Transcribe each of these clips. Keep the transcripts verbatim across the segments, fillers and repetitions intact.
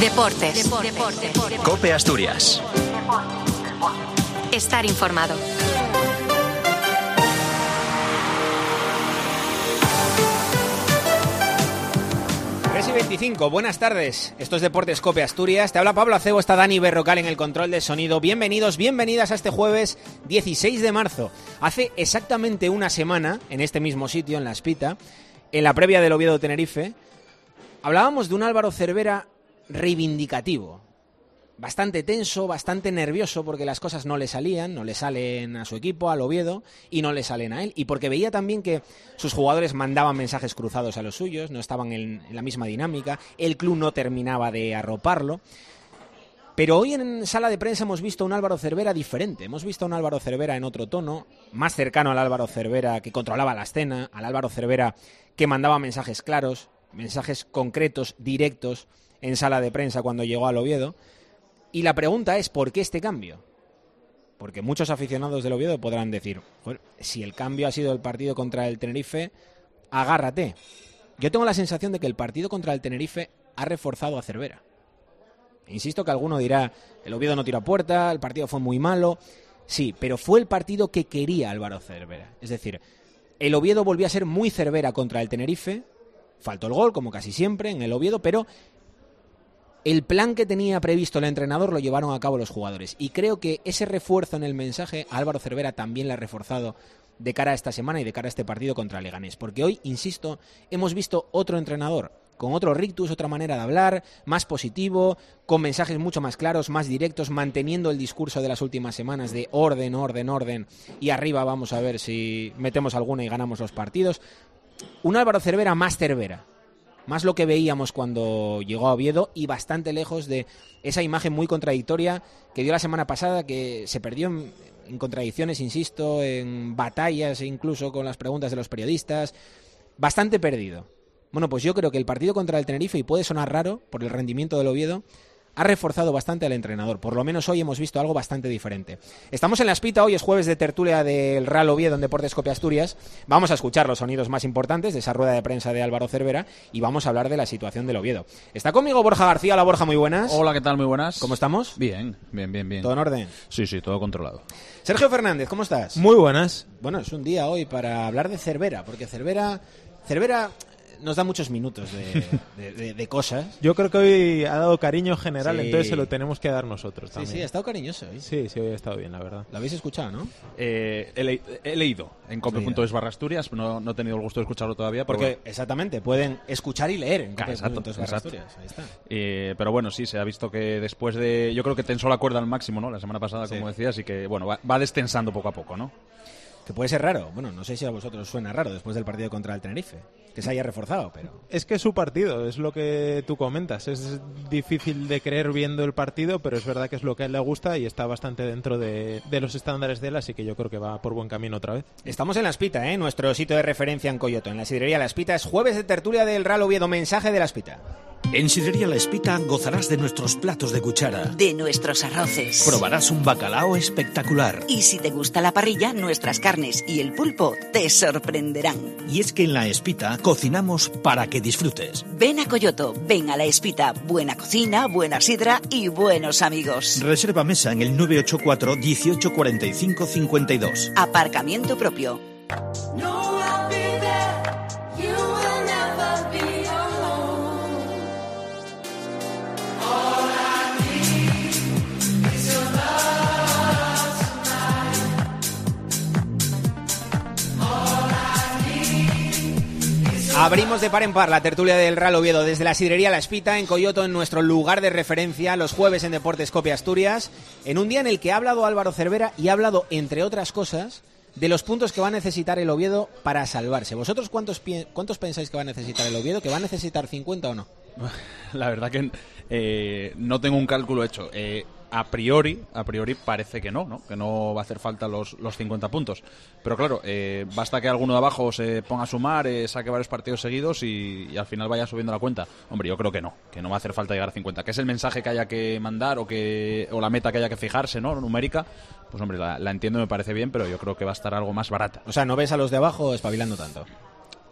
Deportes. Deportes. COPE Asturias. Estar informado. tres y veinticinco, buenas tardes. Esto es Deportes COPE Asturias. Te habla Pablo Acebo, está Dani Berrocal en el control de sonido. Bienvenidos, bienvenidas a este jueves dieciséis de marzo. Hace exactamente una semana, en este mismo sitio, en La Espita, en la previa del Oviedo-Tenerife, hablábamos de un Álvaro Cervera reivindicativo. Bastante tenso, bastante nervioso porque las cosas no le salían, no le salen a su equipo, al Oviedo, y no le salen a él. Y porque veía también que sus jugadores mandaban mensajes cruzados a los suyos, no estaban en, en la misma dinámica, el club no terminaba de arroparlo. Pero hoy en sala de prensa hemos visto a un Álvaro Cervera diferente. Hemos visto a un Álvaro Cervera en otro tono, más cercano al Álvaro Cervera que controlaba la escena, al Álvaro Cervera que mandaba mensajes claros, mensajes concretos, directos, en sala de prensa cuando llegó al Oviedo. Y la pregunta es, ¿por qué este cambio? Porque muchos aficionados del Oviedo podrán decir, bueno, si el cambio ha sido el partido contra el Tenerife, agárrate. Yo tengo la sensación de que el partido contra el Tenerife ha reforzado a Cervera. Insisto que alguno dirá, el Oviedo no tira puerta, el partido fue muy malo. Sí, pero fue el partido que quería Álvaro Cervera. Es decir, el Oviedo volvió a ser muy Cervera contra el Tenerife. Faltó el gol, como casi siempre, en el Oviedo, pero el plan que tenía previsto el entrenador lo llevaron a cabo los jugadores. Y creo que ese refuerzo en el mensaje a Álvaro Cervera también le ha reforzado de cara a esta semana y de cara a este partido contra Leganés. Porque hoy, insisto, hemos visto otro entrenador, con otro rictus, otra manera de hablar, más positivo, con mensajes mucho más claros, más directos, manteniendo el discurso de las últimas semanas de orden, orden, orden, y arriba vamos a ver si metemos alguna y ganamos los partidos. Un Álvaro Cervera más Cervera. Más lo que veíamos cuando llegó a Oviedo y bastante lejos de esa imagen muy contradictoria que dio la semana pasada, que se perdió en, en contradicciones, insisto, en batallas incluso con las preguntas de los periodistas. Bastante perdido. Bueno, pues yo creo que el partido contra el Tenerife, y puede sonar raro por el rendimiento del Oviedo, ha reforzado bastante al entrenador. Por lo menos hoy hemos visto algo bastante diferente. Estamos en La Espita, hoy es jueves de tertulia del Real Oviedo en Deportes COPE Asturias. Vamos a escuchar los sonidos más importantes de esa rueda de prensa de Álvaro Cervera y vamos a hablar de la situación del Oviedo. Está conmigo Borja García. Hola Borja, muy buenas. Hola, ¿qué tal? Muy buenas. ¿Cómo estamos? Bien, bien, bien, bien. ¿Todo en orden? Sí, sí, todo controlado. Sergio Fernández, ¿cómo estás? Muy buenas. Bueno, es un día hoy para hablar de Cervera, porque Cervera... Cervera nos da muchos minutos de, de, de, de cosas. Yo creo que hoy ha dado cariño general, sí. Entonces se lo tenemos que dar nosotros también. Sí, sí, ha estado cariñoso hoy. Sí, sí, hoy ha estado bien, la verdad. Lo habéis escuchado, ¿no? Eh, he, le he leído en cope punto es barra Asturias, no, no he tenido el gusto de escucharlo todavía. Porque, bueno. Exactamente, pueden escuchar y leer en cope punto es barra Asturias. Ahí está. Eh, pero bueno, sí, se ha visto que después de... Yo creo que tensó la cuerda al máximo, ¿no? La semana pasada, sí. Como decías, y que, bueno, va, va destensando poco a poco, ¿no? Que puede ser raro. Bueno, no sé si a vosotros suena raro después del partido contra el Tenerife, que se haya reforzado, pero... Es que es su partido, es lo que tú comentas. Es difícil de creer viendo el partido, pero es verdad que es lo que a él le gusta y está bastante dentro de, de los estándares de él, así que yo creo que va por buen camino otra vez. Estamos en La Espita, ¿eh? Nuestro sitio de referencia en Coyoto, en la sidrería La Espita. Es jueves de tertulia del Real Oviedo. Mensaje de La Espita. En Sidrería La Espita gozarás de nuestros platos de cuchara. De nuestros arroces. Probarás un bacalao espectacular. Y si te gusta la parrilla, nuestras carnes y el pulpo te sorprenderán. Y es que en La Espita cocinamos para que disfrutes. Ven a Coyoto, ven a La Espita. Buena cocina, buena sidra y buenos amigos. Reserva mesa en el nueve ocho cuatro, dieciocho, cuarenta y cinco, cincuenta y dos. Aparcamiento propio. No, I'll be there. You will never be alone. All I need is your love tonight. All I need is your... Abrimos de par en par la tertulia del Real Oviedo desde la sidrería La Espita en Coyoto, en nuestro lugar de referencia, los jueves en Deportes COPE Asturias, en un día en el que ha hablado Álvaro Cervera y ha hablado, entre otras cosas, de los puntos que va a necesitar el Oviedo para salvarse. ¿Vosotros cuántos, cuántos pensáis que va a necesitar el Oviedo? ¿Que va a necesitar cincuenta o no? La verdad que eh, no tengo un cálculo hecho. Eh, a priori, a priori parece que no, ¿no? Que no va a hacer falta los, los cincuenta puntos. Pero claro, eh, basta que alguno de abajo se ponga a sumar, eh, saque varios partidos seguidos y, y al final vaya subiendo la cuenta. Hombre, yo creo que no, que no va a hacer falta llegar a cincuenta. Que es el mensaje que haya que mandar o que o la meta que haya que fijarse, ¿no? Numérica. Pues hombre, la, la entiendo, me parece bien, pero yo creo que va a estar algo más barata. O sea, ¿no ves a los de abajo espabilando tanto?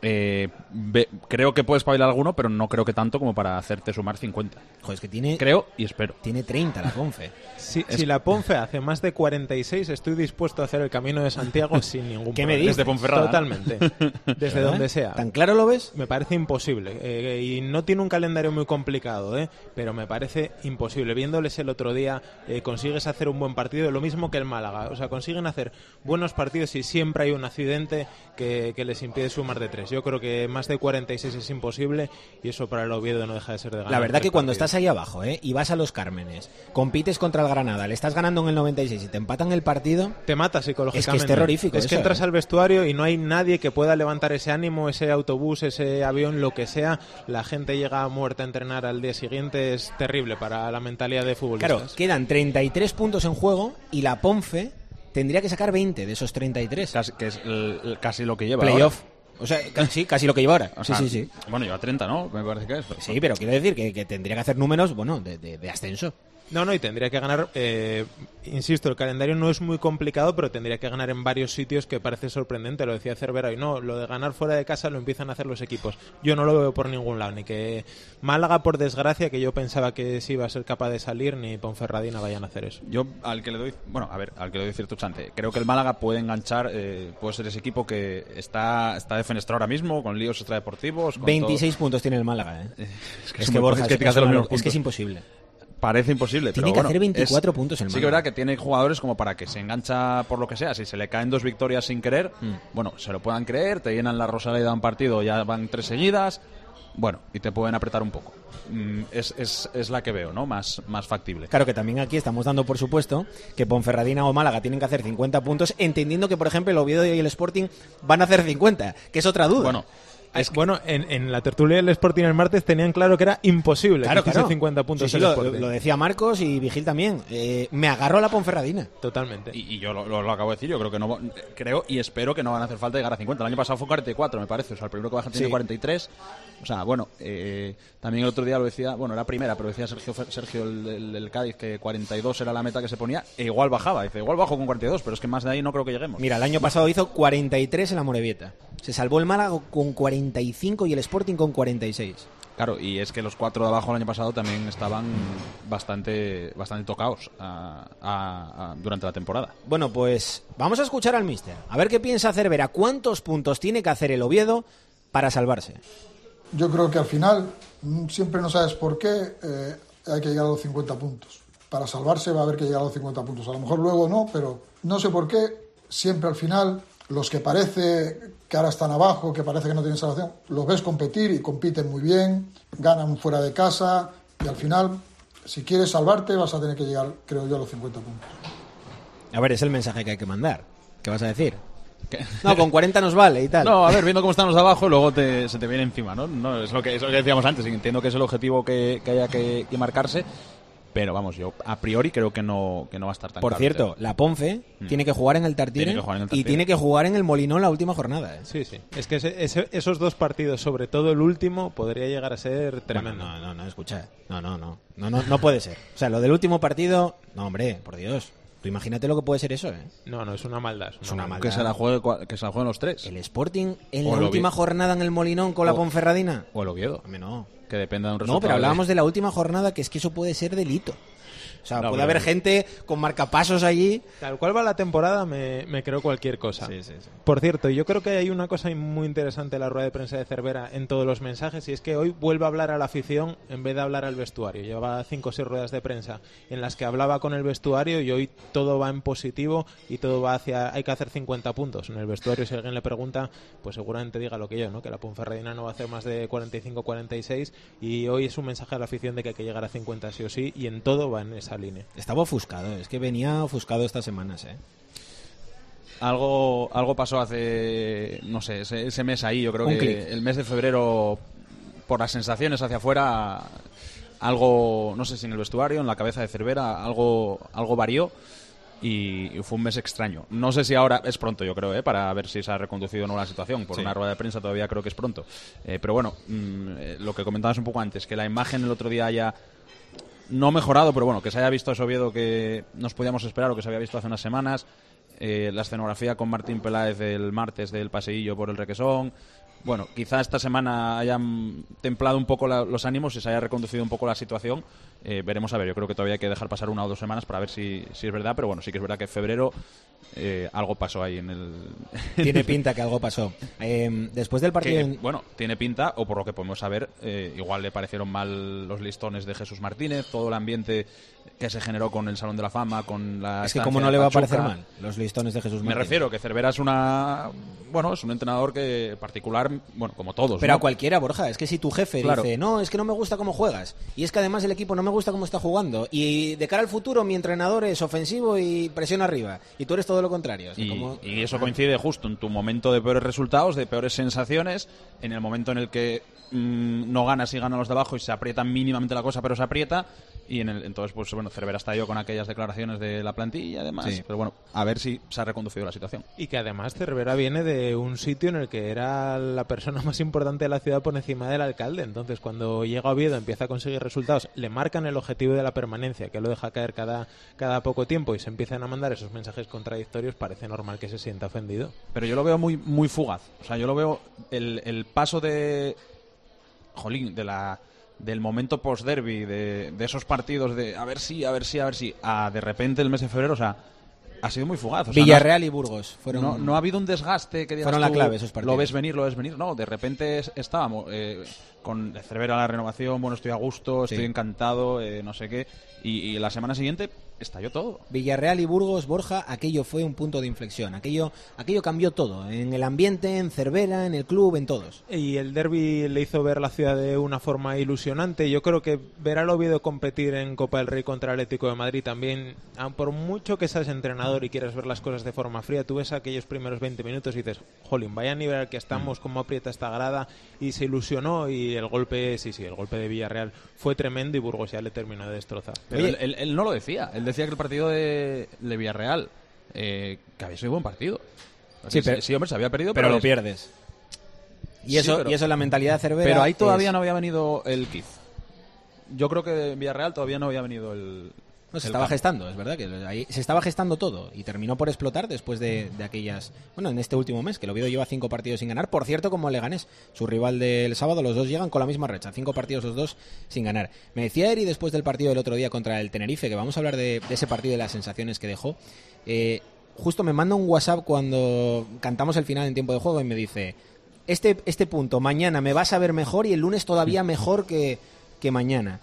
Eh, ve, creo que puedes espabilar alguno, pero no creo que tanto como para hacerte sumar cincuenta. Joder, es que tiene, Creo y espero. tiene treinta la Ponfe. Si, si la Ponfe hace más de cuarenta y seis, estoy dispuesto a hacer el Camino de Santiago sin ningún ¿Qué me problema. dices? Desde Ponferrada, ¿no? Totalmente. Desde ¿Verdad? donde sea. ¿Tan claro lo ves? Me parece imposible. Eh, y no tiene un calendario muy complicado, ¿eh? Pero me parece imposible. Viéndoles el otro día, eh, consigues hacer un buen partido, lo mismo que el Málaga. O sea, consiguen hacer buenos partidos y siempre hay un accidente que, que les impide sumar de tres. Yo creo que más de cuarenta y seis es imposible y eso para el Oviedo no deja de ser de ganar. La verdad tres que cuando partidos. estás ahí abajo, ¿eh? Y vas a los Cármenes, compites contra el Granada, le estás ganando en el noventa y seis y te empatan el partido... Te mata psicológicamente. Es que es terrorífico Es que eso, entras ¿eh? al vestuario y no hay nadie que pueda levantar ese ánimo, ese autobús, ese avión, lo que sea. La gente llega muerta a entrenar al día siguiente. Es terrible para la mentalidad de futbolistas. Claro, quedan treinta y tres puntos en juego y la Ponfe tendría que sacar veinte de esos treinta y tres. Casi, que es el- el- casi lo que lleva Playoff. ahora. O sea, ca- sí, casi lo que lleva ahora. O Sí, sea, sí, sí. Bueno, lleva treinta, ¿no? Me parece que es. pero- Sí, pero quiero decir que, que tendría que hacer números, bueno, de, de- de ascenso. No, no, y tendría que ganar, eh, insisto, el calendario no es muy complicado, pero tendría que ganar en varios sitios que parece sorprendente, lo decía Cervera, y no, lo de ganar fuera de casa lo empiezan a hacer los equipos. Yo no lo veo por ningún lado, ni que Málaga, por desgracia, que yo pensaba que sí iba a ser capaz de salir, ni Ponferradina vayan a hacer eso. Yo al que le doy, bueno, a ver, al que le doy cierto chance. Creo que el Málaga puede enganchar, eh, puede ser ese equipo que está está defenestrado ahora mismo, con líos extradeportivos. con veintiséis puntos tiene el Málaga, ¿eh? todo. Es es que, muy- Borja, es que es, tiene que hacer los una- mismos es que es puntos. imposible. Parece imposible, Tiene pero que bueno, hacer veinticuatro es- puntos el Sí que es Málaga. verdad que tiene jugadores como para que se engancha por lo que sea. Si se le caen dos victorias sin querer, Mm. bueno, se lo puedan creer, te llenan la Rosaleda de un partido, ya van tres seguidas, bueno, y te pueden apretar un poco. Mm, es, es, es la que veo, ¿no? Más, más factible. Claro que también aquí estamos dando por supuesto que Ponferradina o Málaga tienen que hacer cincuenta puntos, entendiendo que, por ejemplo, el Oviedo y el Sporting van a hacer cincuenta, que es otra duda. Bueno, Es, bueno, en, en la tertulia del Sporting el martes tenían claro que era imposible claro, que hiciese claro. cincuenta puntos Sí, sí, el lo, Sporting. lo decía Marcos y Vigil también. Eh, me agarro a la Ponferradina. Totalmente. Y, y yo lo, lo- lo acabo de decir, yo creo que no creo y espero que no van a hacer falta llegar a cincuenta. El año pasado fue cuarenta y cuatro, me parece, o sea, el primero que baja tiene Sí. cuarenta y tres. O sea, bueno, eh, también el otro día lo decía, bueno, era primera, pero decía Sergio Sergio el, el- el Cádiz que cuarenta y dos era la meta que se ponía, e igual bajaba, dice, igual bajo con cuarenta y dos, pero es que más de ahí no creo que lleguemos. Mira, el año pasado hizo cuarenta y tres en la Morevieta. Se salvó el Málaga con cuarenta y cinco y el Sporting con cuarenta y seis. Claro, y es que los cuatro de abajo el año pasado también estaban bastante bastante tocados a- a- a- durante la temporada. Bueno, pues vamos a escuchar al míster. A ver qué piensa Cervera. ¿Cuántos puntos tiene que hacer el Oviedo para salvarse? Yo creo que al final, mm, siempre no sabes por qué, eh, hay que llegar a los cincuenta puntos. Para salvarse va a haber que llegar a los cincuenta puntos. A lo mejor luego no, pero no sé por qué, siempre al final, los que parece que ahora están abajo, que parece que no tienen salvación, los ves competir y compiten muy bien, ganan fuera de casa y al final, si quieres salvarte, vas a tener que llegar, creo yo, a los cincuenta puntos. A ver, es el mensaje que hay que mandar. ¿Qué vas a decir? No, con cuarenta nos vale y tal. No, a ver, viendo cómo están los de abajo, luego te- se te viene encima, ¿no? No, es, lo que, es lo que decíamos antes, y entiendo que es el objetivo que, que haya que, que marcarse, pero vamos, yo a priori creo que no, que no va a estar tan Por claro. cierto, la Ponfe Mm. tiene que jugar en el Tartiere, Tiene que jugar en el y Tartiere. tiene que jugar en el Molinón la última jornada. ¿eh? Sí, sí. Es que ese- ese- esos dos partidos, sobre todo el último, podría llegar a ser tremendo. Bueno, no, no, no, escucha. No, no, no. No, no, no puede ser. O sea, lo del último partido, no, hombre, por Dios. Tú imagínate lo que puede ser eso, ¿eh? No, no, es una maldad. Es una maldad. Que se la juegue, cua- que se la jueguen los tres. El Sporting en O la el última Oviedo. jornada en el Molinón con la O- Ponferradina. O el Oviedo, Hombre, no. que dependa de un resultado. No, pero hablábamos de la última jornada, que es que eso puede ser delito. O sea, No, puede pero- haber gente con marcapasos allí. Tal cual va la temporada, me, me creo cualquier cosa. Sí, sí, sí. Por cierto, yo creo que hay una cosa muy interesante en la rueda de prensa de Cervera en todos los mensajes, y es que hoy vuelve a hablar a la afición en vez de hablar al vestuario. Llevaba cinco o seis ruedas de prensa en las que hablaba con el vestuario, y hoy todo va en positivo y todo va hacia... Hay que hacer cincuenta puntos. En el vestuario, si alguien le pregunta, pues seguramente diga lo que yo, ¿no? Que la Ponferradina no va a hacer más de cuarenta y cinco cuarenta y seis, y hoy es un mensaje a la afición de que hay que llegar a cincuenta sí o sí, y en todo va en esa línea. Estaba ofuscado, es que venía ofuscado estas semanas, ¿eh? Algo, algo pasó hace, no sé, ese, ese mes ahí, yo creo Un que clic. el mes de febrero, por las sensaciones hacia afuera, algo, no sé si en el vestuario, en la cabeza de Cervera, algo, algo varió y, y fue un mes extraño. No sé si ahora, es pronto yo creo, ¿eh? Para ver si se ha reconducido o no la situación, por Sí. una rueda de prensa todavía creo que es pronto. Eh, pero bueno, mm, eh, lo que comentabas un poco antes, que la imagen el otro día haya no mejorado, pero bueno, que se haya visto ese Oviedo que nos podíamos esperar o que se había visto hace unas semanas. Eh, la escenografía con Martín Peláez del martes del paseillo por el Requesón. bueno, quizá esta semana hayan templado un poco la, los ánimos y se haya reconducido un poco la situación. Eh, veremos a ver, yo creo que todavía hay que dejar pasar una o dos semanas para ver si, si es verdad, pero bueno, sí que es verdad que en febrero eh, algo pasó ahí en el... Tiene pinta que algo pasó. Eh, después del partido... Que, en- bueno, tiene pinta, o por lo que podemos saber, eh, igual le parecieron mal los listones de Jesús Martínez, todo el ambiente que se generó con el Salón de la Fama, con la Es que estancia como no de le va a Pachuca. parecer mal los listones de Jesús Me Martínez. refiero que Cervera es una... Bueno, es un entrenador que particular, bueno, como todos, Pero ¿no? a cualquiera, Borja, es que si tu jefe Claro. dice, no, es que no me gusta cómo juegas, y es que además el equipo no me gusta cómo está jugando, y de cara al futuro mi entrenador es ofensivo y presión arriba, y tú eres todo lo contrario. O sea, Y, como- y eso coincide justo en tu momento de peores resultados, de peores sensaciones, en el momento en el que mm, no ganas y ganan los de abajo y se aprieta mínimamente la cosa, pero se aprieta. Y en el, entonces, pues bueno, Cervera estalló con aquellas declaraciones de la plantilla y además. Sí. Pero bueno, a ver si se ha reconducido la situación. Y que además Cervera viene de un sitio en el que era la persona más importante de la ciudad por encima del alcalde. Entonces, cuando llega a Oviedo, empieza a conseguir resultados, le marcan el objetivo de la permanencia, que lo deja caer cada, cada poco tiempo, y se empiezan a mandar esos mensajes contradictorios, parece normal que se sienta ofendido. Pero yo lo veo muy muy fugaz. O sea, yo lo veo el, el paso de... Jolín, de la... del momento post-derby, de, de esos partidos de a ver si, a ver si, a ver si, a de repente el mes de febrero, o sea, ha sido muy fugaz. O sea, Villarreal y Burgos fueron... no, no ha habido un desgaste que digas Fueron la tú, clave esos partidos. lo ves venir, lo ves venir. No, de repente es- estábamos eh, con Cervera la renovación, bueno, estoy a gusto, estoy Sí. encantado, eh, no sé qué. Y, y la semana siguiente estalló todo. Villarreal y Burgos, Borja, aquello fue un punto de inflexión. Aquello, aquello cambió todo. En el ambiente, en Cervera, en el club, en todos. Y el derbi le hizo ver la ciudad de una forma ilusionante. Yo creo que ver al Oviedo competir en Copa del Rey contra el Atlético de Madrid también, ah, por mucho que seas entrenador y quieras ver las cosas de forma fría, tú ves aquellos primeros veinte minutos y dices, jolín, vaya nivel al que estamos, cómo aprieta esta grada, y se ilusionó. Y el golpe, sí, sí, el golpe de Villarreal fue tremendo y Burgos ya le terminó de destrozar. Pero Oye. él, él- él no lo decía. Él decía que el partido de, de Villarreal, eh, que había sido buen partido. Sí, pero- sí, hombre, se había perdido, Pero pero, lo pierdes. Y eso, Sí, pero- y eso es la mentalidad de Cervera. Pero ahí todavía es- no había venido el kit. Yo creo que en Villarreal todavía no había venido el... No, se el estaba cambio. gestando, es verdad que ahí se estaba gestando todo y terminó por explotar después de, de aquellas, bueno, en este último mes que el Oviedo lleva cinco partidos sin ganar, por cierto, como el Leganés, su rival del sábado, los dos llegan con la misma racha, cinco partidos los dos sin ganar. Me decía Eri después del partido del otro día contra el Tenerife, que vamos a hablar de, de ese partido y de las sensaciones que dejó, eh, justo me manda un WhatsApp cuando cantamos el final en tiempo de juego y me dice, este, este punto mañana me vas a ver mejor y el lunes todavía mejor que, que mañana.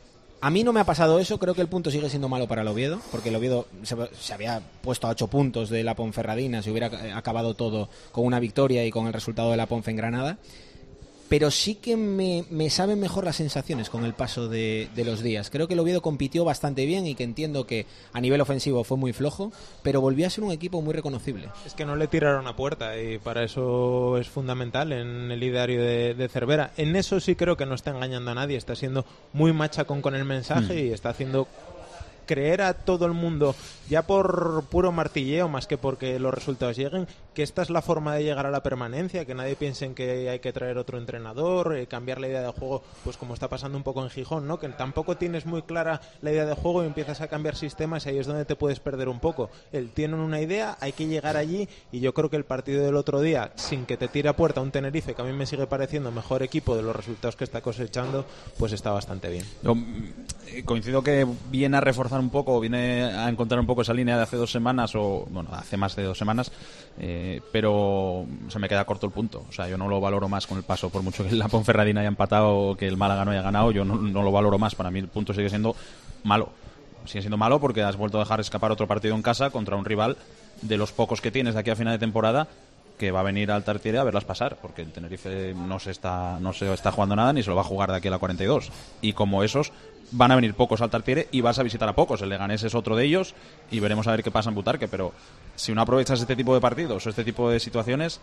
A mí no me ha pasado eso, creo que el punto sigue siendo malo para el Oviedo, porque el Oviedo se, se había puesto a ocho puntos de la Ponferradina, si hubiera eh, acabado todo con una victoria y con el resultado de la Ponfe en Granada. Pero sí que me, me saben mejor las sensaciones con el paso de, de los días. Creo que el Oviedo compitió bastante bien y que entiendo que a nivel ofensivo fue muy flojo, pero volvió a ser un equipo muy reconocible. Es que no le tiraron a puerta y para eso es fundamental en el ideario de, de Cervera. En eso sí creo que no está engañando a nadie, está siendo muy machacón con el mensaje y está haciendo creer a todo el mundo, ya por puro martilleo más que porque los resultados lleguen, que esta es la forma de llegar a la permanencia, que nadie piense en que hay que traer otro entrenador, eh, cambiar la idea de juego, pues como está pasando un poco en Gijón, ¿no? Que tampoco tienes muy clara la idea de juego y empiezas a cambiar sistemas y ahí es donde te puedes perder un poco. Él tiene una idea, hay que llegar allí y yo creo que el partido del otro día, sin que te tire a puerta un Tenerife, que a mí me sigue pareciendo mejor equipo de los resultados que está cosechando, pues está bastante bien. Yo, mm, eh, coincido que viene a reforzar un poco, viene a encontrar un poco esa línea de hace dos semanas, o bueno, hace más de dos semanas, eh, pero se me queda corto el punto. O sea, yo no lo valoro más con el paso, por mucho que la Ponferradina haya empatado o que el Málaga no haya ganado, yo no, no lo valoro más. Para mí el punto sigue siendo malo. Sigue siendo malo porque has vuelto a dejar escapar otro partido en casa contra un rival de los pocos que tienes de aquí a final de temporada, que va a venir al Tartiere a verlas pasar, porque el Tenerife no se está no se está jugando nada ni se lo va a jugar de aquí a la cuarenta y dos. Y como esos, van a venir pocos al Tartiere y vas a visitar a pocos. El Leganés es otro de ellos y veremos a ver qué pasa en Butarque. Pero si no aprovechas este tipo de partidos o este tipo de situaciones...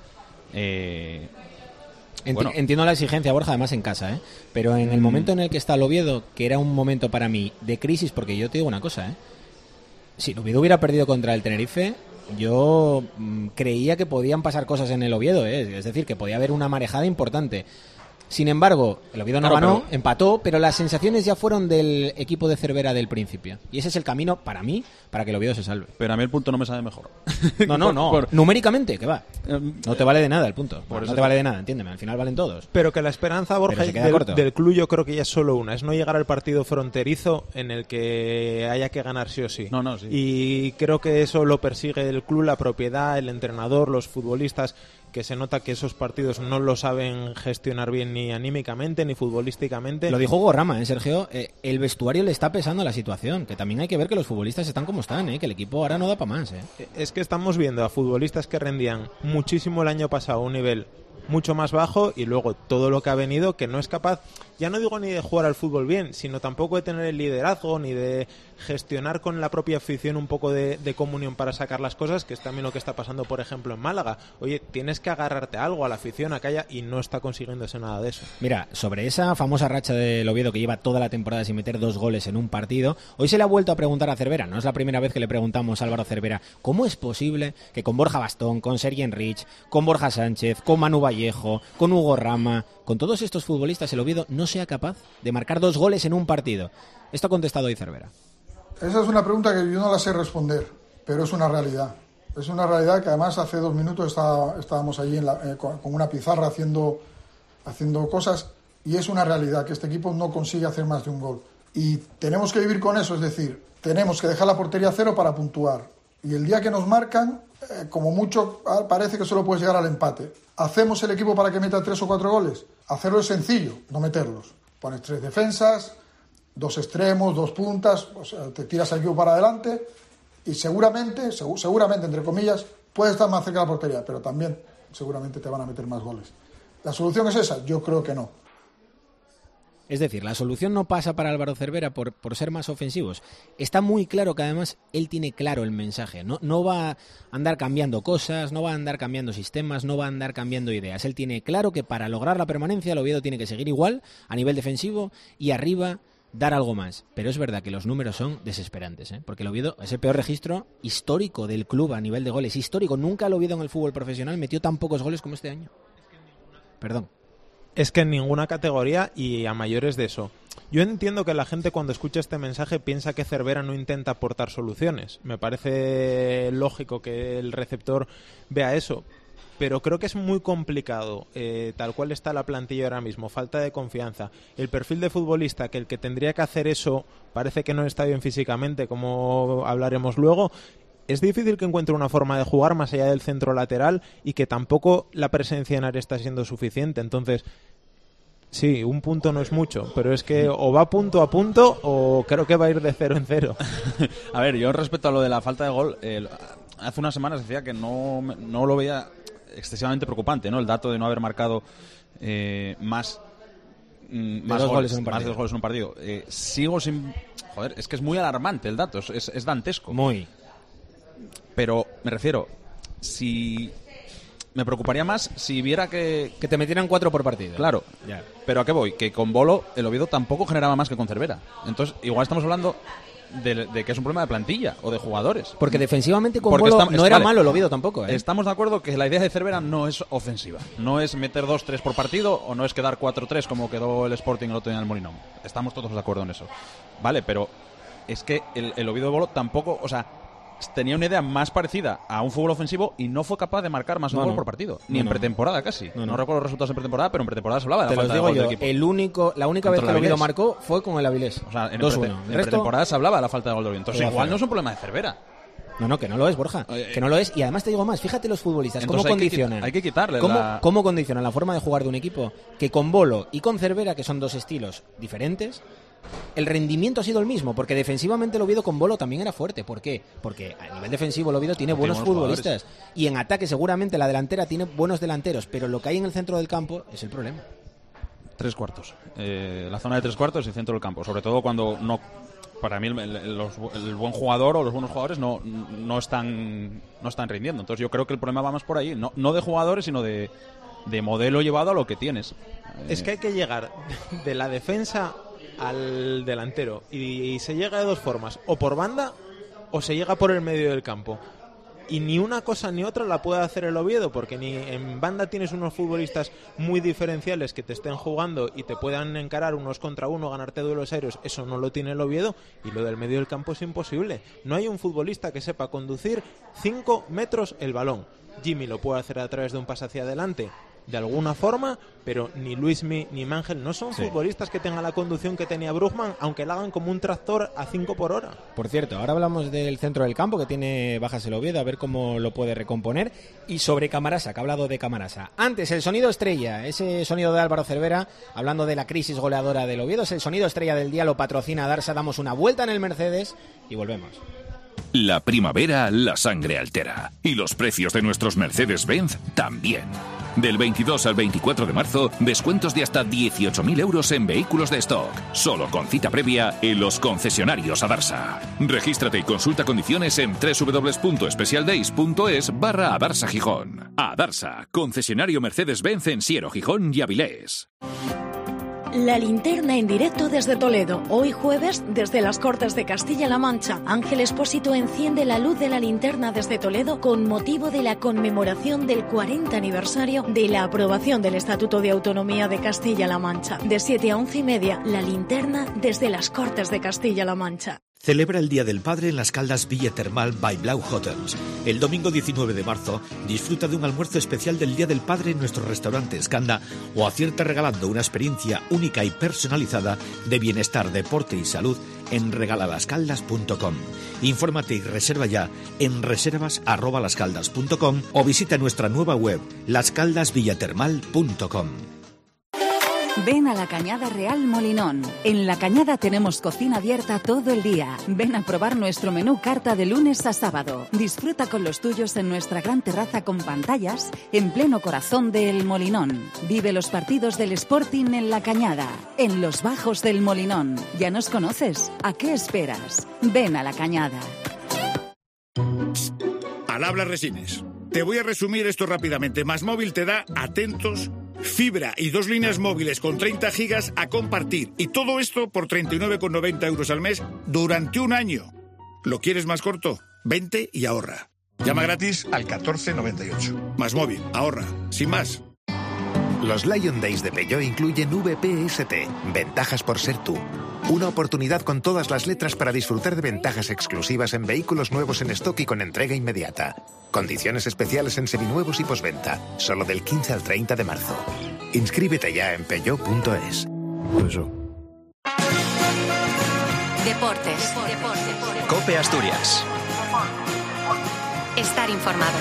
Eh, Enti- bueno. Entiendo la exigencia, Borja, además en casa, ¿eh? Pero en el momento en el que está el Oviedo, que era un momento para mí de crisis, porque yo te digo una cosa, ¿eh? Si el Oviedo hubiera perdido contra el Tenerife, yo mm, creía que podían pasar cosas en el Oviedo, ¿eh? Es decir, que podía haber una marejada importante. Sin embargo, el Oviedo no Claro, ganó, pero- empató, pero las sensaciones ya fueron del equipo de Cervera del principio. Y ese es el camino, para mí, para que el Oviedo se salve. Pero a mí el punto no me sabe mejor. No, no, Por- no. por- Numéricamente, que va. Em, No te vale de nada el punto. Por no eso te te- vale de nada, entiéndeme. Al final valen todos. Pero que la esperanza, Borja, se queda del, corto. del club yo creo que ya es solo una. Es no llegar al partido fronterizo en el que haya que ganar sí o sí. No, no, sí. Y creo que eso lo persigue el club, la propiedad, el entrenador, los futbolistas, que se nota que esos partidos no lo saben gestionar bien ni anímicamente ni futbolísticamente. Lo dijo Hugo Rama, ¿eh, Sergio? Eh, el vestuario le está pesando la situación. Que también hay que ver que los futbolistas están como están, ¿eh? Que el equipo ahora no da para más, ¿eh? Es que estamos viendo a futbolistas que rendían muchísimo el año pasado a un nivel mucho más bajo y luego todo lo que ha venido que no es capaz, ya no digo ni de jugar al fútbol bien, sino tampoco de tener el liderazgo ni de gestionar con la propia afición un poco de, de comunión para sacar las cosas, que es también lo que está pasando por ejemplo en Málaga. Oye, tienes que agarrarte a algo, a la afición, a Calla, y no está consiguiéndose nada de eso. Mira, sobre esa famosa racha del Oviedo que lleva toda la temporada sin meter dos goles en un partido, hoy se le ha vuelto a preguntar a Cervera, no es la primera vez que le preguntamos a Álvaro Cervera, ¿cómo es posible que con Borja Bastón, con Sergi Enrich, con Borja Sánchez, con Manu Vallejo, con Hugo Rama, con todos estos futbolistas el Oviedo no sea capaz de marcar dos goles en un partido? Esto ha contestado hoy Cervera. Esa es una pregunta que yo no la sé responder, pero es una realidad. Es una realidad que además hace dos minutos está, estábamos allí en la, eh, con, con una pizarra haciendo, haciendo cosas, y es una realidad que este equipo no consigue hacer más de un gol. Y tenemos que vivir con eso, es decir, tenemos que dejar la portería a cero para puntuar. Y el día que nos marcan, eh, como mucho ah, parece que solo puedes llegar al empate. ¿Hacemos el equipo para que meta tres o cuatro goles? Hacerlo es sencillo, no meterlos. Pones tres defensas, dos extremos, dos puntas, o sea, te tiras al equipo para adelante y seguramente, segu- seguramente, entre comillas, puedes estar más cerca de la portería, pero también seguramente te van a meter más goles. ¿La solución es esa? Yo creo que no. Es decir, la solución no pasa para Álvaro Cervera por, por ser más ofensivos. Está muy claro que además él tiene claro el mensaje. No, no va a andar cambiando cosas, no va a andar cambiando sistemas, no va a andar cambiando ideas. Él tiene claro que para lograr la permanencia el Oviedo tiene que seguir igual a nivel defensivo y arriba dar algo más. Pero es verdad que los números son desesperantes, ¿eh? Porque el Oviedo es el peor registro histórico del club a nivel de goles. Histórico. Nunca el Oviedo en el fútbol profesional metió tan pocos goles como este año. Perdón. Es que en ninguna categoría y a mayores de eso. Yo entiendo que la gente cuando escucha este mensaje piensa que Cervera no intenta aportar soluciones. Me parece lógico que el receptor vea eso. Pero creo que es muy complicado, eh, tal cual está la plantilla ahora mismo, falta de confianza. El perfil de futbolista, que el que tendría que hacer eso parece que no está bien físicamente, como hablaremos luego. Es difícil que encuentre una forma de jugar más allá del centro lateral y que tampoco la presencia en área está siendo suficiente. Entonces, sí, un punto no es mucho, pero es que o va punto a punto o creo que va a ir de cero en cero. A ver, yo respecto a lo de la falta de gol, eh, hace unas semanas decía que no, me- no lo veía excesivamente preocupante, ¿no? El dato de no haber marcado eh, más, mm, más dos goles, goles en un más de partido. dos goles en un partido. Eh, sigo sin... Joder, es que es muy alarmante el dato, es, es, es dantesco. Muy. Pero me refiero, si... Me preocuparía más si viera que... Que te metieran cuatro por partido. Claro, Ya. pero ¿a qué voy? Que con Bolo el Oviedo tampoco generaba más que con Cervera. Entonces, igual estamos hablando de, de que es un problema de plantilla o de jugadores. Porque defensivamente con Porque Bolo estamos- no era vale. malo el Oviedo tampoco, ¿eh? Estamos de acuerdo que la idea de Cervera no es ofensiva. No es meter dos tres por partido o no es quedar cuatro tres como quedó el Sporting el otro día en el Molinón. Estamos todos de acuerdo en eso. Vale, pero es que el, el Oviedo de Bolo tampoco... O sea, tenía una idea más parecida a un fútbol ofensivo y no fue capaz de marcar más de un No, gol no. por partido. No, Ni en no. pretemporada casi. No, No, no. recuerdo los resultados en pretemporada, pero en pretemporada se hablaba de Te la los falta de digo gol del yo, equipo. el único, la única vez que Contra el el Oviedo Avilés. marcó fue con el Avilés. O sea, en, dos prete- uno. en El resto- pretemporada se hablaba de la falta de gol del Oviedo. Entonces, Todo igual cero. no es un problema de Cervera. No, no, que no lo es, Borja. Eh, Que no lo es. Y además te digo más, fíjate los futbolistas, cómo Entonces hay que condicionan. quita- hay que quitarle ¿Cómo, la- cómo condicionan la forma de jugar de un equipo? Que con Bolo y con Cervera, que son dos estilos diferentes, el rendimiento ha sido el mismo, porque defensivamente el Oviedo con Bolo también era fuerte. ¿Por qué? Porque a nivel defensivo el Oviedo tiene Tiene buenos buenos futbolistas. Y en ataque seguramente la delantera tiene buenos delanteros, pero lo que hay en el centro del campo es el problema. Tres cuartos. Eh, la zona de tres cuartos y el centro del campo. Sobre todo cuando no... Para mí el, el- los- el buen jugador o los buenos jugadores no, no, están, no están rindiendo. Entonces yo creo que el problema va más por ahí. No, no de jugadores, sino de, de modelo llevado a lo que tienes. Es que hay que llegar de la defensa al delantero y se llega de dos formas, o por banda o se llega por el medio del campo. y ni una cosa ni otra la puede hacer el Oviedo, porque ni en banda tienes unos futbolistas muy diferenciales que te estén jugando y te puedan encarar unos contra uno, ganarte duelos aéreos, eso no lo tiene el Oviedo, y lo del medio del campo es imposible. No hay un futbolista que sepa conducir cinco metros el balón. Jimmy lo puede hacer a través de un pase hacia adelante de alguna forma, pero ni Luismi ni Mangel no son sí. futbolistas que tengan la conducción que tenía Brugman, aunque la hagan como un tractor a cinco por hora. Por cierto, ahora hablamos del centro del campo, que tiene bajas el Oviedo, a ver cómo lo puede recomponer, y sobre Camarasa, que ha hablado de Camarasa. Antes, el sonido estrella, ese sonido de Álvaro Cervera, hablando de la crisis goleadora del Oviedo, es el sonido estrella del día, lo patrocina Darsa. Damos una vuelta en el Mercedes y volvemos. La primavera la sangre altera, y los precios de nuestros Mercedes-Benz también. Del veintidós al veinticuatro de marzo, descuentos de hasta dieciocho mil euros en vehículos de stock, solo con cita previa en los concesionarios Adarsa. Regístrate y consulta condiciones en doble u doble u doble u punto specialdays punto es barra Adarsa Gijón. Adarsa, concesionario Mercedes-Benz en Siero, Gijón y Avilés. La linterna en directo desde Toledo. Hoy jueves, desde las Cortes de Castilla-La Mancha, Ángel Expósito enciende la luz de la linterna desde Toledo con motivo de la conmemoración del cuarenta aniversario de la aprobación del Estatuto de Autonomía de Castilla-La Mancha. De siete a once y media, la linterna desde las Cortes de Castilla-La Mancha. Celebra el Día del Padre en Las Caldas Villa Termal by Blau Hotels. El domingo diecinueve de marzo disfruta de un almuerzo especial del Día del Padre en nuestro restaurante Escanda o acierta regalando una experiencia única y personalizada de bienestar, deporte y salud en regalalascaldas punto com. Infórmate y reserva ya en reservas arroba lascaldas punto com o visita nuestra nueva web lascaldasvillatermal punto com. Ven a la Cañada Real Molinón. En la Cañada tenemos cocina abierta todo el día. Ven a probar nuestro menú carta de lunes a sábado. Disfruta con los tuyos en nuestra gran terraza con pantallas en pleno corazón del Molinón. Vive los partidos del Sporting en la Cañada, en los bajos del Molinón. ¿Ya nos conoces? ¿A qué esperas? Ven a la Cañada. Al habla Resines. Te voy a resumir esto rápidamente. Más Móvil te da, atentos, fibra y dos líneas móviles con treinta gigas a compartir. Y todo esto por treinta y nueve con noventa euros al mes durante un año. ¿Lo quieres más corto? Vente y ahorra. Llama gratis al catorce noventa y ocho. Más Móvil, ahorra. Sin más. Los Lion Days de Peugeot incluyen V P S T, ventajas por ser tú. Una oportunidad con todas las letras para disfrutar de ventajas exclusivas en vehículos nuevos en stock y con entrega inmediata. Condiciones especiales en seminuevos y postventa, solo del quince al treinta de marzo. Inscríbete ya en peugeot punto es. Eso. Deportes. Deportes. COPE Asturias. Estar informado.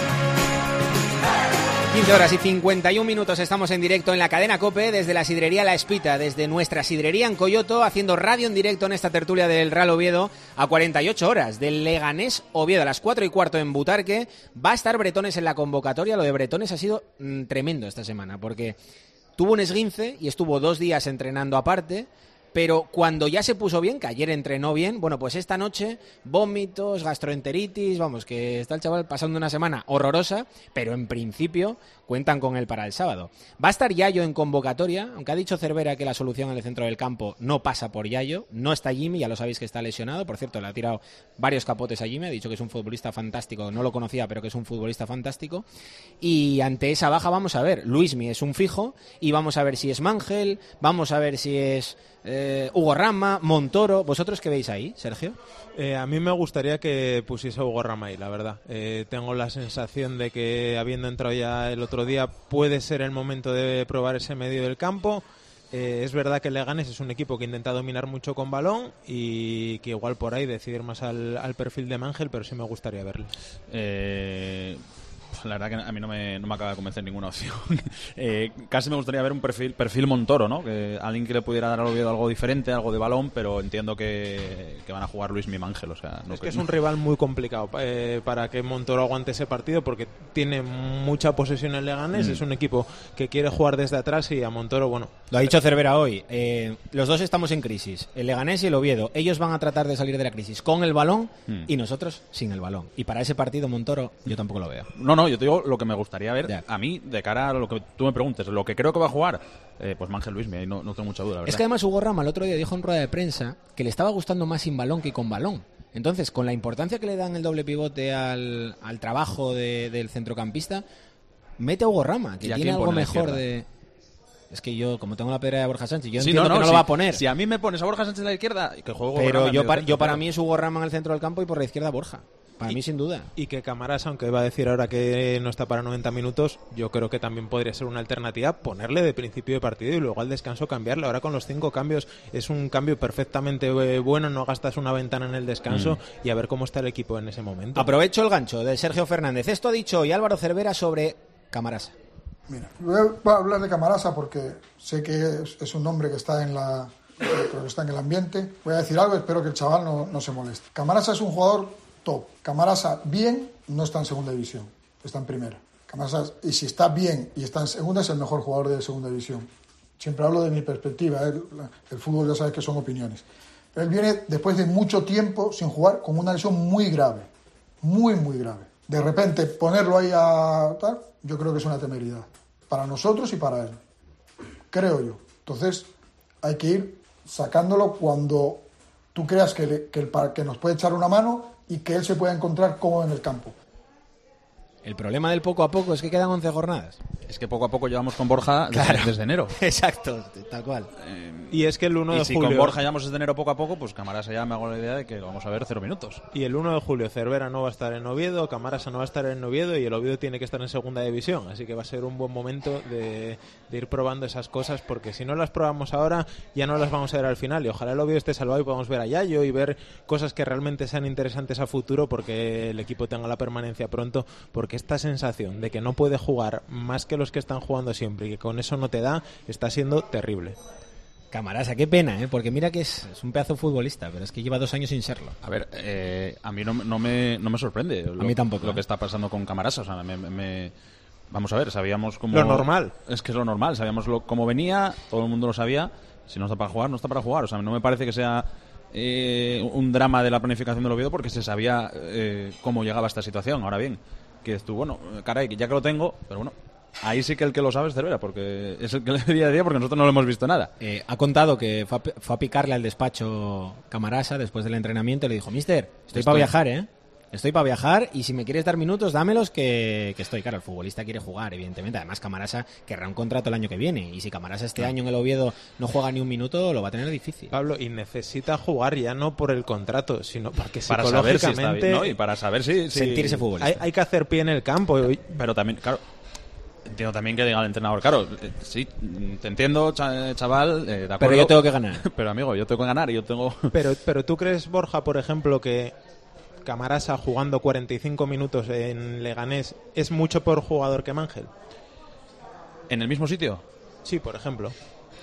quince horas y cincuenta y un minutos, estamos en directo en la cadena COPE desde la sidrería La Espita, desde nuestra sidrería en Coyoto, haciendo radio en directo en esta tertulia del Real Oviedo a cuarenta y ocho horas, del Leganés Oviedo a las cuatro y cuarto en Butarque. Va a estar Bretones en la convocatoria. Lo de Bretones ha sido mmm, tremendo esta semana, porque tuvo un esguince y estuvo dos días entrenando aparte. Pero cuando ya se puso bien, que ayer entrenó bien, bueno, pues esta noche, vómitos, gastroenteritis, vamos, que está el chaval pasando una semana horrorosa, pero en principio cuentan con él para el sábado. Va a estar Yayo en convocatoria, aunque ha dicho Cervera que la solución en el centro del campo no pasa por Yayo, no está Jimmy, ya lo sabéis que está lesionado, por cierto, le ha tirado varios capotes a Jimmy, ha dicho que es un futbolista fantástico, no lo conocía, pero que es un futbolista fantástico, y ante esa baja vamos a ver, Luismi es un fijo, y vamos a ver si es Mangel, vamos a ver si es... Eh, Hugo Rama, Montoro. ¿Vosotros qué veis ahí, Sergio? Eh, a mí me gustaría que pusiese a Hugo Rama ahí, la verdad. Eh, tengo la sensación de que, habiendo entrado ya el otro día, puede ser el momento de probar ese medio del campo. Eh, es verdad que el Leganés es un equipo que intenta dominar mucho con balón y que igual por ahí decidir más al, al perfil de Mangel, pero sí me gustaría verle. Eh... La verdad que a mí no me, no me acaba de convencer ninguna opción. eh, casi me gustaría ver un perfil perfil Montoro, ¿no? Que alguien que le pudiera dar al Oviedo algo diferente, algo de balón, pero entiendo que, que van a jugar Luis Mangel. O sea, no es que, que es un rival muy complicado eh, para que Montoro aguante ese partido, porque tiene mucha posesión el Leganés, mm. es un equipo que quiere jugar desde atrás y a Montoro, bueno... Lo ha dicho Cervera hoy, eh, los dos estamos en crisis, el Leganés y el Oviedo. Ellos van a tratar de salir de la crisis con el balón mm. y nosotros sin el balón. Y para ese partido Montoro yo tampoco lo veo. No, no, yo te digo lo que me gustaría ver yeah. a mí, de cara a lo que tú me preguntes, lo que creo que va a jugar, eh, pues Mangel Luismi, no, no tengo mucha duda, la verdad. Es que además Hugo Rama el otro día dijo en rueda de prensa que le estaba gustando más sin balón que con balón. Entonces, con la importancia que le dan el doble pivote al, al trabajo de, del centrocampista, mete a Hugo Rama, que tiene algo mejor de... Es que yo, como tengo la pedra de Borja Sánchez, yo sí, entiendo no, no, que no si, lo va a poner. Si a mí me pones a Borja Sánchez en la izquierda, que juego Pero Rama yo, en para, el yo para centro. mí es Hugo Rama en el centro del campo y por la izquierda Borja. Para y, mí, sin duda. Y que Camarasa, aunque va a decir ahora que no está para noventa minutos, yo creo que también podría ser una alternativa ponerle de principio de partido y luego al descanso cambiarle. Ahora con los cinco cambios es un cambio perfectamente eh, bueno, no gastas una ventana en el descanso mm. y a ver cómo está el equipo en ese momento. Aprovecho el gancho de Sergio Fernández. Esto ha dicho hoy Álvaro Cervera sobre Camarasa. Mira, voy a hablar de Camarasa porque sé que es, es un nombre que está en la creo que está en el ambiente. Voy a decir algo, espero que el chaval no, no se moleste. Camarasa es un jugador top. Camarasa bien no está en segunda división, está en primera. Camarasa, y si está bien y está en segunda, es el mejor jugador de segunda división. Siempre hablo de mi perspectiva, ¿eh? El fútbol ya sabes que son opiniones. Pero él viene después de mucho tiempo sin jugar con una lesión muy grave, muy muy grave. De repente ponerlo ahí a tal, yo creo que es una temeridad. Para nosotros y para él, creo yo. Entonces hay que ir sacándolo cuando tú creas que, le, que, el, que nos puede echar una mano y que él se pueda encontrar cómodo en el campo. El problema del poco a poco es que quedan once jornadas. Es que poco a poco llevamos con Borja claro. desde, desde enero. Exacto, tal cual. Eh, y es que el uno y de si julio... con Borja llevamos desde enero poco a poco, pues Camarasa ya me hago la idea de que lo vamos a ver cero minutos. Y el uno de julio Cervera no va a estar en Oviedo, Camarasa no va a estar en Oviedo y el Oviedo tiene que estar en segunda división. Así que va a ser un buen momento de, de ir probando esas cosas, porque si no las probamos ahora, ya no las vamos a ver al final. Y ojalá el Oviedo esté salvado y podamos ver a Yayo y ver cosas que realmente sean interesantes a futuro, porque el equipo tenga la permanencia pronto, porque esta sensación de que no puede jugar más que los que están jugando siempre y que con eso no te da, está siendo terrible. Camarasa, qué pena, ¿eh? Porque mira que es, es un pedazo futbolista, pero es que lleva dos años sin serlo. A ver, eh, a mí no, no, me, no me sorprende lo, a mí tampoco, lo ¿eh? que está pasando con Camarasa. O sea, me, me, vamos a ver, sabíamos cómo... Lo normal. Es que es lo normal, sabíamos lo, cómo venía, todo el mundo lo sabía. Si no está para jugar, no está para jugar. O sea, no me parece que sea eh, un drama de la planificación del Oviedo, porque se sabía eh, cómo llegaba a esta situación. Ahora bien, que tú, bueno, caray, ya que lo tengo, pero bueno, ahí sí que el que lo sabe es Cervera, porque es el que le día a día, porque nosotros no lo hemos visto nada. Eh, ha contado que fue a, fue a picarle al despacho Camarasa después del entrenamiento y le dijo: Mister, estoy, estoy. para viajar, ¿eh? Estoy para viajar y si me quieres dar minutos, dámelos que, que estoy. Claro, el futbolista quiere jugar, evidentemente. Además, Camarasa querrá un contrato el año que viene. Y si Camarasa este año en el Oviedo no juega ni un minuto, lo va a tener difícil. Pablo, y necesita jugar ya no por el contrato, sino porque para psicológicamente... saber si está bien, ¿no? Y para saber si... si... sentirse futbolista. Hay, hay que hacer pie en el campo. Pero también, claro... Entiendo también que diga el entrenador, claro, eh, sí, te entiendo, chaval, eh, de acuerdo. Pero yo tengo que ganar. Pero amigo, yo tengo que ganar y yo tengo... Pero, pero tú crees, Borja, por ejemplo, que Camarasa jugando cuarenta y cinco minutos en Leganés es mucho peor jugador que Mangel? ¿En el mismo sitio? Sí, por ejemplo.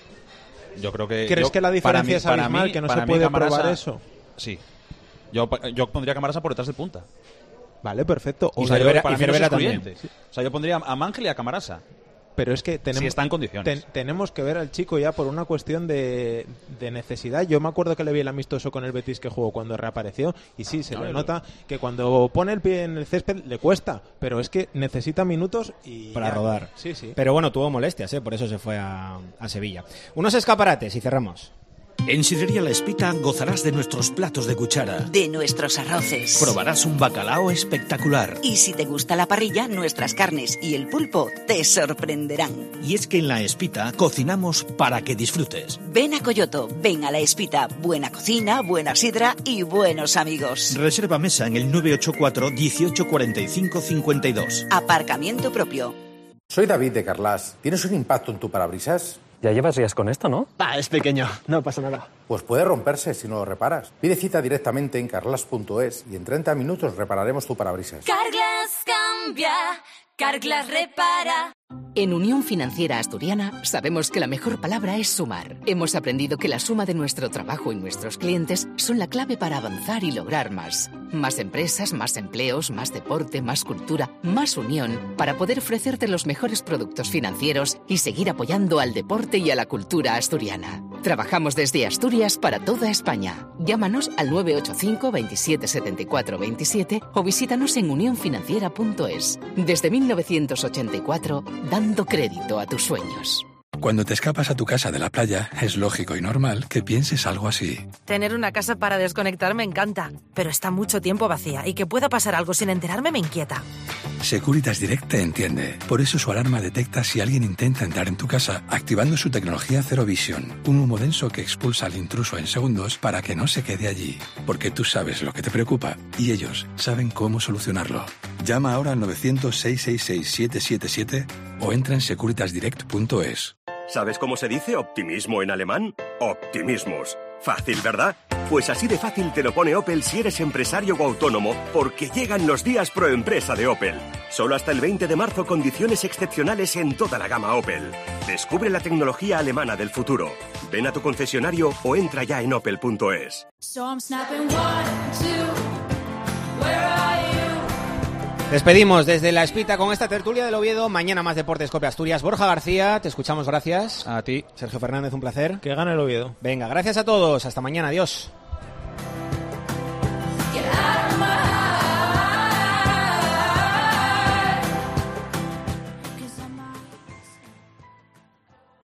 Yo creo que... ¿Crees yo, que la diferencia mí, es abismal, mí, que no se puede Camarasa, probar eso? Sí. Yo, yo pondría a Camarasa por detrás de punta. Vale, perfecto. O y sea, Cervera, para y Cervera también. Sí. O sea, yo pondría a Mangel y a Camarasa. Pero es que tenemos, si está en condiciones. Ten, tenemos que ver al chico ya por una cuestión de, de necesidad. Yo me acuerdo que le vi el amistoso con el Betis que jugó cuando reapareció y sí, se no, le nota que cuando pone el pie en el césped le cuesta, pero es que necesita minutos y para ya. rodar. Sí, sí. Pero bueno, tuvo molestias, ¿eh? Por eso se fue a, a Sevilla. Unos escaparates y cerramos. En Sidrería La Espita gozarás de nuestros platos de cuchara. De nuestros arroces. Probarás un bacalao espectacular. Y si te gusta la parrilla, nuestras carnes y el pulpo te sorprenderán. Y es que en La Espita cocinamos para que disfrutes. Ven a Coyoto, ven a La Espita. Buena cocina, buena sidra y buenos amigos. Reserva mesa en el nueve ocho cuatro, dieciocho cuarenta y cinco, cincuenta y dos. Aparcamiento propio. Soy David de Carlas. ¿Tienes un impacto en tu parabrisas? Ya llevas días con esto, ¿no? Ah, es pequeño, no pasa nada. Pues puede romperse si no lo reparas. Pide cita directamente en carglass punto es y en treinta minutos repararemos tu parabrisas. Carglass cambia, Carglass repara. En Unión Financiera Asturiana sabemos que la mejor palabra es sumar. Hemos aprendido que la suma de nuestro trabajo y nuestros clientes son la clave para avanzar y lograr más. Más empresas, más empleos, más deporte, más cultura, más unión, para poder ofrecerte los mejores productos financieros y seguir apoyando al deporte y a la cultura asturiana. Trabajamos desde Asturias para toda España. Llámanos al nueve ocho cinco, veintisiete, setenta y cuatro, veintisiete o visítanos en unión financiera punto es. Desde mil novecientos ochenta y cuatro, dando crédito a tus sueños. Cuando te escapas a tu casa de la playa, es lógico y normal que pienses algo así. Tener una casa para desconectar me encanta, pero está mucho tiempo vacía y que pueda pasar algo sin enterarme me inquieta. Securitas Direct te entiende. Por eso su alarma detecta si alguien intenta entrar en tu casa, activando su tecnología Zero Vision, un humo denso que expulsa al intruso en segundos para que no se quede allí. Porque tú sabes lo que te preocupa y ellos saben cómo solucionarlo. Llama ahora al novecientos, seiscientos sesenta y seis, siete siete siete o entra en securitas direct punto es. ¿Sabes cómo se dice optimismo en alemán? Optimismus. Fácil, ¿verdad? Pues así de fácil te lo pone Opel si eres empresario o autónomo, porque llegan los días pro empresa de Opel. Solo hasta el veinte de marzo, condiciones excepcionales en toda la gama Opel. Descubre la tecnología alemana del futuro. Ven a tu concesionario o entra ya en opel punto es. Despedimos desde La Espita con esta tertulia del Oviedo. Mañana más Deportes Cope Asturias. Borja García, te escuchamos, gracias. A ti. Sergio Fernández, un placer. Que gane el Oviedo. Venga, gracias a todos. Hasta mañana, adiós.